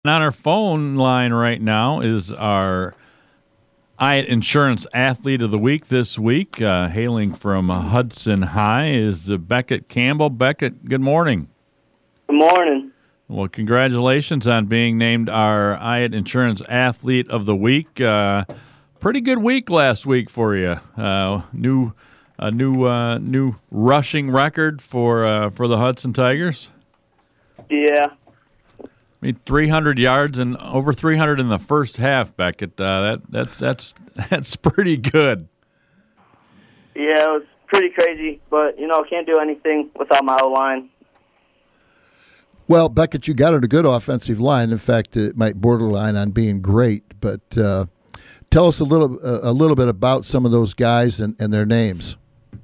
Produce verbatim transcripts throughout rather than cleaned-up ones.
On our phone line right now is our Hyatt Insurance Athlete of the Week this week, uh, hailing from Hudson High, is uh, Beckett Campbell. Beckett, good morning. Good morning. Well, congratulations on being named our Hyatt Insurance Athlete of the Week. Uh, pretty good week last week for you. Uh, new, a new, uh, new rushing record for uh, for the Hudson Tigers. Yeah. I mean, three hundred yards and over three hundred in the first half, Beckett. Uh, that that's that's that's pretty good. Yeah, it was pretty crazy, but you know, can't do anything without my O-line. Well, Beckett, you got it a good offensive line. In fact, it might borderline on being great. But uh, tell us a little uh, a little bit about some of those guys and, and their names.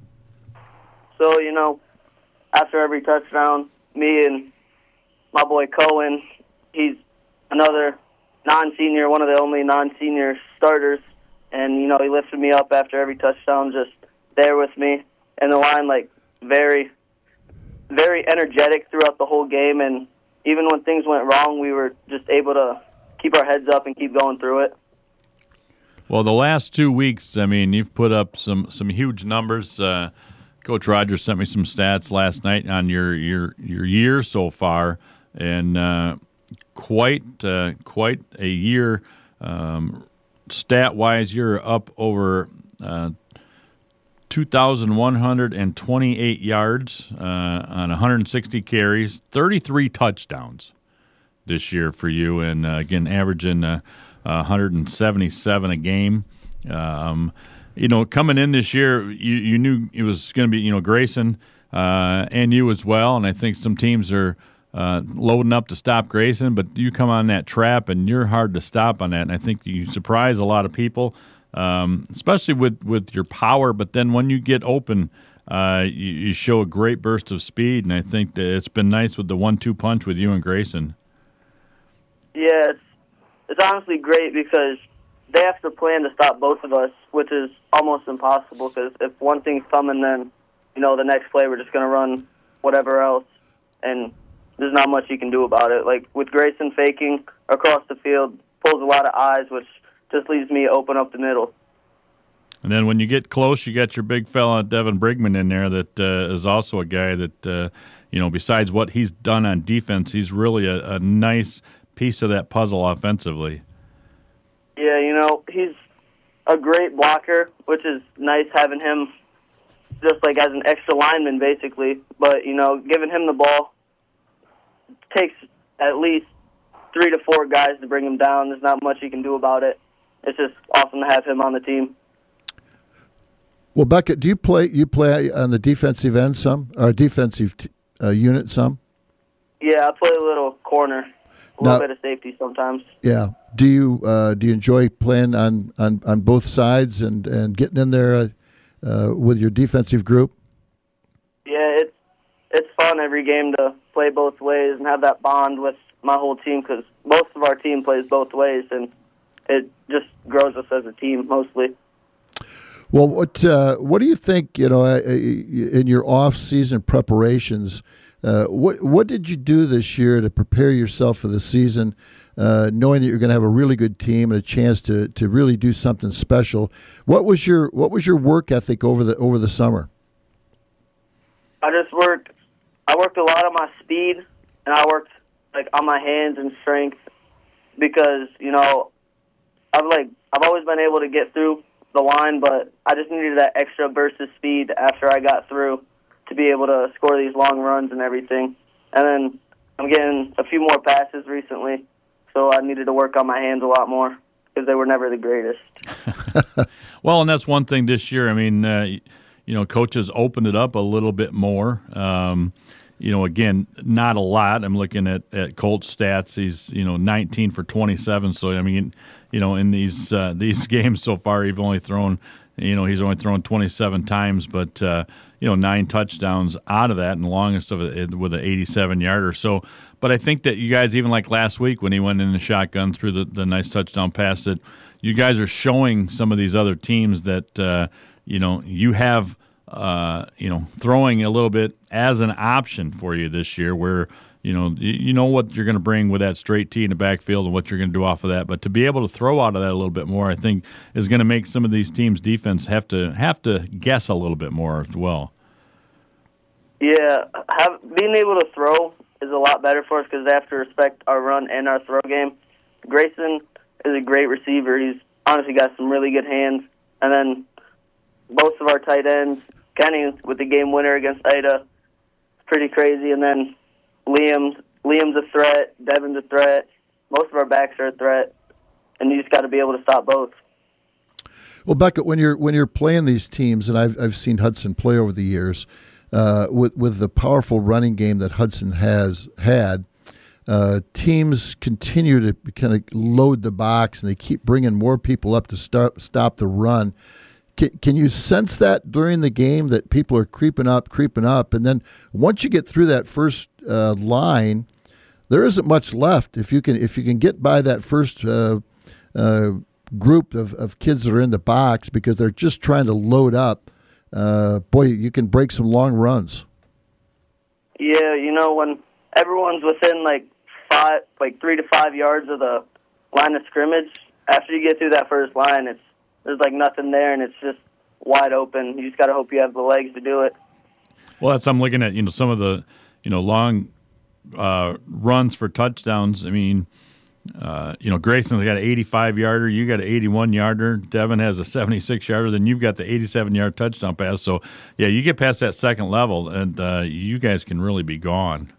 So you know, after every touchdown, me and my boy Cohen. He's another non-senior, one of the only non-senior starters, and, you know, he lifted me up after every touchdown, just there with me. And the line, like, very, very energetic throughout the whole game, and even when things went wrong, we were just able to keep our heads up and keep going through it. Well, the last two weeks, I mean, you've put up some, some huge numbers. Uh, Coach Rogers sent me some stats last night on your, your, your year so far, and uh, quite uh, quite a year um, stat-wise. You're up over uh, two thousand one hundred twenty-eight yards uh, on one hundred sixty carries, thirty-three touchdowns this year for you, and uh, again averaging uh, one hundred seventy-seven a game. Um, you know, coming in this year, you, you knew it was going to be, you know, Grayson uh, and you as well, and I think some teams are Uh, loading up to stop Grayson, but you come on that trap, and you're hard to stop on that. And I think you surprise a lot of people, um, especially with, with your power. But then when you get open, uh, you, you show a great burst of speed. And I think that it's been nice with the one two punch with you and Grayson. Yeah, it's, it's honestly great because they have to plan to stop both of us, which is almost impossible because if one thing's coming, then, you know, the next play we're just going to run whatever else. And there's not much you can do about it. Like, with Grayson faking across the field, pulls a lot of eyes, which just leaves me open up the middle. And then when you get close, you got your big fella, Devin Brigman, in there that uh, is also a guy that, uh, you know, besides what he's done on defense, he's really a, a nice piece of that puzzle offensively. Yeah, you know, he's a great blocker, which is nice having him just, like, as an extra lineman, basically. But, you know, giving him the ball takes at least three to four guys to bring him down. There's not much you can do about it. It's just awesome to have him on the team. Well, Beckett, do you play you play on the defensive end some, or defensive t- uh, unit some? Yeah, I play a little corner, a Now, little bit of safety sometimes. Yeah. Do you uh, do you enjoy playing on, on, on both sides and, and getting in there uh, uh, with your defensive group? Yeah, it's it's fun every game to play both ways and have that bond with my whole team because most of our team plays both ways, and it just grows us as a team mostly. Well, what uh, what do you think? You know, uh, in your off-season preparations, uh, what what did you do this year to prepare yourself for the season, uh, knowing that you're going to have a really good team and a chance to, to really do something special? What was your what was your work ethic over the over the summer? I just worked. I worked a lot on my speed, and I worked like on my hands and strength because you know I've like I've always been able to get through the line, but I just needed that extra burst of speed after I got through to be able to score these long runs and everything. And then I'm getting a few more passes recently, so I needed to work on my hands a lot more because they were never the greatest. Well, and that's one thing this year. I mean, uh, you know, coaches opened it up a little bit more. Um, you know, again, not a lot. I'm looking at, at Colt's stats. He's, you know, nineteen for twenty-seven. So, I mean, you know, in these uh, these games so far, he's only thrown, you know, he's only thrown twenty-seven times, but, uh, you know, nine touchdowns out of that, and the longest of it with an eighty-seven yarder. So, but I think that you guys, even like last week when he went in the shotgun through the, the nice touchdown pass, that you guys are showing some of these other teams that, uh, you know, you have, uh, you know, throwing a little bit as an option for you this year where, you know, you, you know what you're going to bring with that straight tee in the backfield and what you're going to do off of that. But to be able to throw out of that a little bit more, I think, is going to make some of these teams' defense have to have to guess a little bit more as well. Yeah, have, being able to throw is a lot better for us because they have to respect our run and our throw game. Grayson is a great receiver. He's honestly got some really good hands. And then most of our tight ends, Kenny with the game winner against Ida, pretty crazy. And then Liam's Liam's a threat. Devin's a threat. Most of our backs are a threat, and you just got to be able to stop both. Well, Beckett, when you're when you're playing these teams, and I've I've seen Hudson play over the years, uh, with with the powerful running game that Hudson has had, uh, teams continue to kind of load the box, and they keep bringing more people up to start, stop the run. Can, can you sense that during the game that people are creeping up, creeping up, and then once you get through that first uh, line, there isn't much left. If you can, if you can get by that first uh, uh, group of, of kids that are in the box because they're just trying to load up, uh, boy, you can break some long runs. Yeah, you know, when everyone's within like five, like three to five yards of the line of scrimmage, after you get through that first line, it's there's like nothing there, and it's just wide open. You just got to hope you have the legs to do it. Well, that's I'm looking at. You know, some of the you know long uh, runs for touchdowns. I mean, uh, you know, Grayson's got an eighty-five yarder. You got an eighty-one yarder. Devin has a seventy-six yarder. Then you've got the eighty-seven yard touchdown pass. So yeah, you get past that second level, and uh, you guys can really be gone.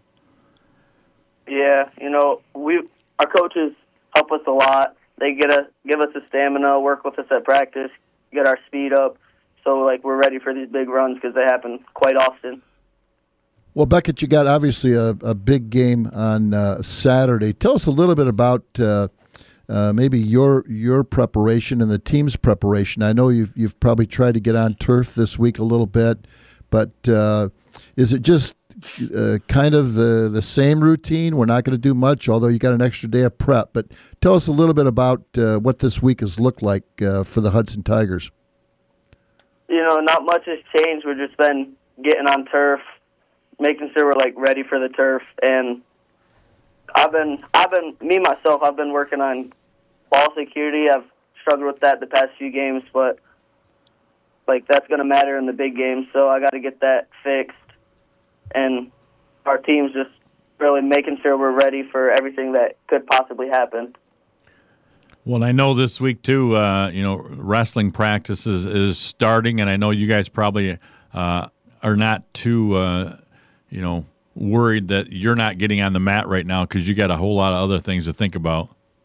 Yeah, you know, we our coaches help us a lot. They get us, give us the stamina, work with us at practice, get our speed up, so like we're ready for these big runs because they happen quite often. Well, Beckett, you got obviously a, a big game on uh, Saturday. Tell us a little bit about uh, uh, maybe your your preparation and the team's preparation. I know you've you've probably tried to get on turf this week a little bit, but uh, is it just Uh, kind of the, the same routine? We're not going to do much, although you got an extra day of prep. But tell us a little bit about uh, what this week has looked like uh, for the Hudson Tigers. You know, not much has changed. We've just been getting on turf, making sure we're like ready for the turf. And I've been, I've been, me myself, I've been working on ball security. I've struggled with that the past few games, but like that's going to matter in the big games. So I got to get that fixed. And our team's just really making sure we're ready for everything that could possibly happen. Well, I know this week, too, uh, you know, wrestling practice is, is starting, and I know you guys probably uh, are not too, uh, you know, worried that you're not getting on the mat right now because you got a whole lot of other things to think about.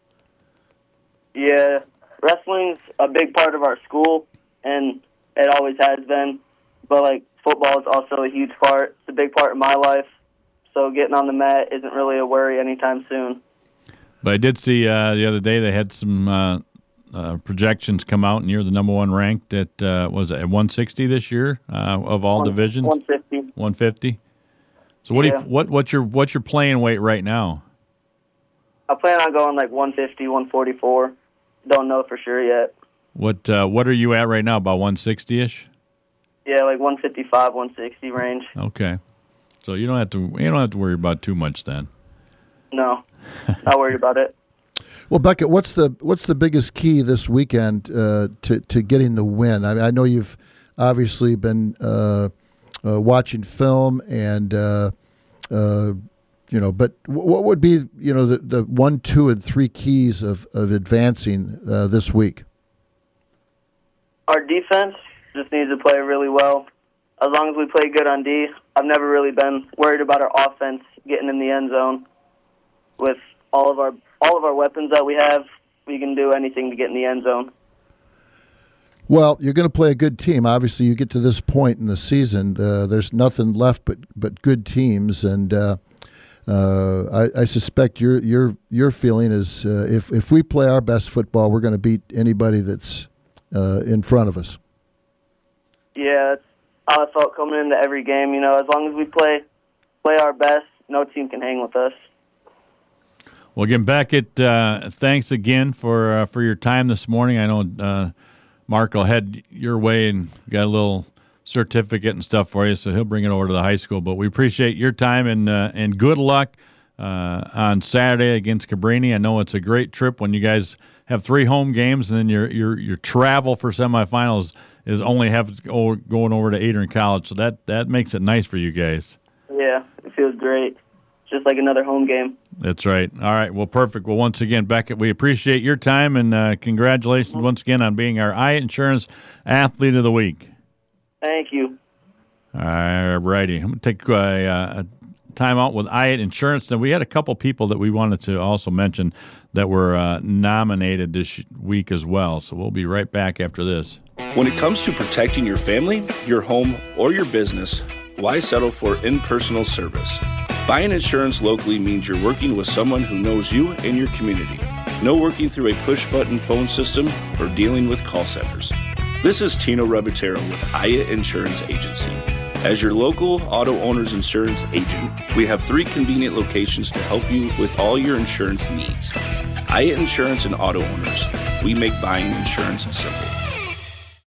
Yeah, wrestling's a big part of our school, and it always has been. But, like, football is also a huge part. It's a big part of my life, so getting on the mat isn't really a worry anytime soon. But I did see uh, the other day they had some uh, uh, projections come out, and you're the number one ranked at, uh, was it at one sixty this year uh, of all One, divisions? one fifty. one fifty. So what Yeah. do you, what what's your what's your playing weight right now? I plan on going like one fifty, one forty-four. Don't know for sure yet. What uh, what are you at right now? About one sixty ish. Yeah, like one fifty-five, one sixty range. Okay, so you don't have to you don't have to worry about too much then. No, not worried about it. Well, Beckett, what's the what's the biggest key this weekend uh, to to getting the win? I, mean, I know you've obviously been uh, uh, watching film and uh, uh, you know, but what would be you know the, the one, two, and three keys of of advancing uh, this week? Our defense just needs to play really well. As long as we play good on D, I've never really been worried about our offense getting in the end zone. With all of our all of our weapons that we have, we can do anything to get in the end zone. Well, you're going to play a good team. Obviously, you get to this point in the season, uh, there's nothing left but, but good teams, and uh, uh, I, I suspect your your your feeling is uh, if if we play our best football, we're going to beat anybody that's uh, in front of us. Yeah, that's how I felt coming into every game. You know, as long as we play play our best, no team can hang with us. Well, again, Beckett, uh, thanks again for uh, for your time this morning. I know uh, Mark will head your way and got a little certificate and stuff for you, so he'll bring it over to the high school. But we appreciate your time and uh, and good luck uh, on Saturday against Cabrini. I know it's a great trip when you guys have three home games, and then your your your travel for semifinals is only have going over to Adrian College. So that that makes it nice for you guys. Yeah, it feels great. Just like another home game. That's right. All right. Well, perfect. Well, once again, Beckett, we appreciate your time, and uh, congratulations mm-hmm. once again on being our Hyatt Insurance Athlete of the Week. Thank you. All righty. I'm going to take a, a time out with Hyatt Insurance. Now, we had a couple people that we wanted to also mention that were uh, nominated this week as well. So we'll be right back after this. When it comes to protecting your family, your home, or your business, why settle for impersonal service? Buying insurance locally means you're working with someone who knows you and your community. No working through a push-button phone system or dealing with call centers. This is Tino Rebutero with Hyatt Insurance Agency. As your local auto owner's insurance agent, we have three convenient locations to help you with all your insurance needs. Hyatt Insurance and Auto Owners, we make buying insurance simple.